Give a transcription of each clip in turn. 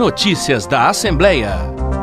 Notícias da Assembleia.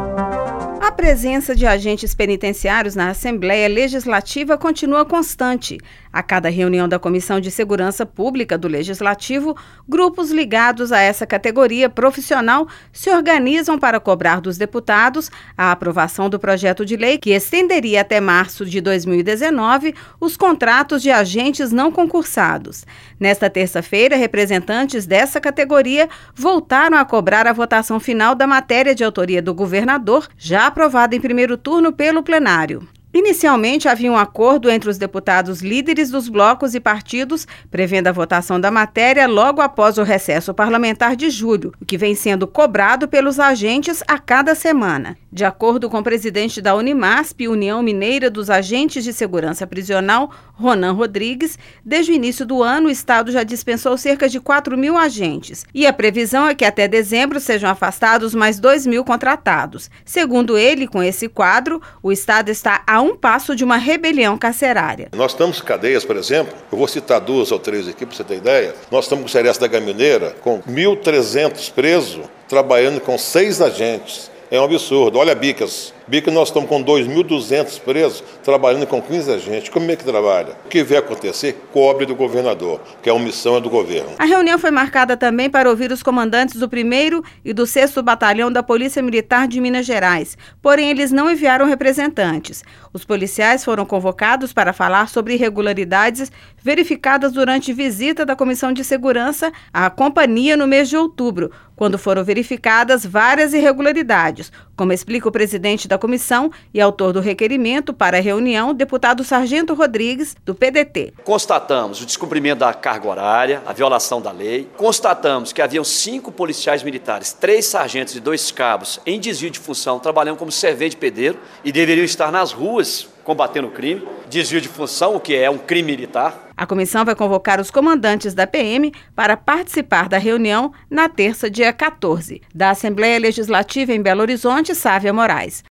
A presença de agentes penitenciários na Assembleia Legislativa continua constante. A cada reunião da Comissão de Segurança Pública do Legislativo, grupos ligados a essa categoria profissional se organizam para cobrar dos deputados a aprovação do projeto de lei que estenderia até março de 2019 os contratos de agentes não concursados. Nesta terça-feira, representantes dessa categoria voltaram a cobrar a votação final da matéria de autoria do governador, já aprovada em primeiro turno pelo plenário. Inicialmente, havia um acordo entre os deputados líderes dos blocos e partidos, prevendo a votação da matéria logo após o recesso parlamentar de julho, o que vem sendo cobrado pelos agentes a cada semana. De acordo com o presidente da Unimasp, União Mineira dos Agentes de Segurança Prisional, Ronan Rodrigues, desde o início do ano o Estado já dispensou cerca de 4.000 agentes. E a previsão é que até dezembro sejam afastados mais 2.000 contratados. Segundo ele, com esse quadro, o Estado está a um passo de uma rebelião carcerária. Nós estamos em cadeias, por exemplo, eu vou citar 2 ou 3 aqui para você ter ideia. Nós estamos com o Ceresce da Gaminera com 1.300 presos, trabalhando com 6 agentes. É um absurdo. Olha a Bicas. Bicas nós estamos com 2.200 presos, trabalhando com 15 agentes. Como é que trabalha? O que vai acontecer? Cobre do governador, que a omissão é do governo. A reunião foi marcada também para ouvir os comandantes do 1º e do 6º Batalhão da Polícia Militar de Minas Gerais. Porém, eles não enviaram representantes. Os policiais foram convocados para falar sobre irregularidades verificadas durante visita da Comissão de Segurança à companhia no mês de outubro, quando foram verificadas várias irregularidades, como explica o presidente da comissão e autor do requerimento para a reunião, deputado Sargento Rodrigues, do PDT. Constatamos o descumprimento da carga horária, a violação da lei. Constatamos que haviam 5 policiais militares, 3 sargentos e 2 cabos em desvio de função, trabalhando como servente de pedreiro e deveriam estar nas ruas combatendo o crime. Desvio de função, o que é um crime militar. A comissão vai convocar os comandantes da PM para participar da reunião na terça, dia 14. Da Assembleia Legislativa em Belo Horizonte, Sávia Moraes.